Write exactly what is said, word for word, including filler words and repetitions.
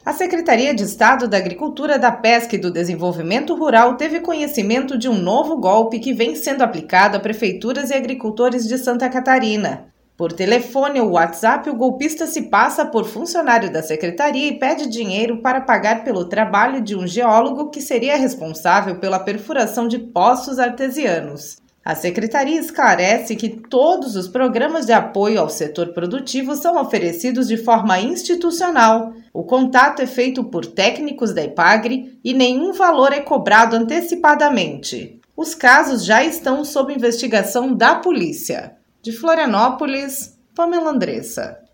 A Secretaria de Estado da Agricultura, da Pesca e do Desenvolvimento Rural teve conhecimento de um novo golpe que vem sendo aplicado a prefeituras e agricultores de Santa Catarina. Por telefone ou WhatsApp, o golpista se passa por funcionário da secretaria e pede dinheiro para pagar pelo trabalho de um geólogo que seria responsável pela perfuração de poços artesianos. A secretaria esclarece que todos os programas de apoio ao setor produtivo são oferecidos de forma institucional. O contato é feito por técnicos da Epagre e nenhum valor é cobrado antecipadamente. Os casos já estão sob investigação da polícia. De Florianópolis, Pamela Andressa.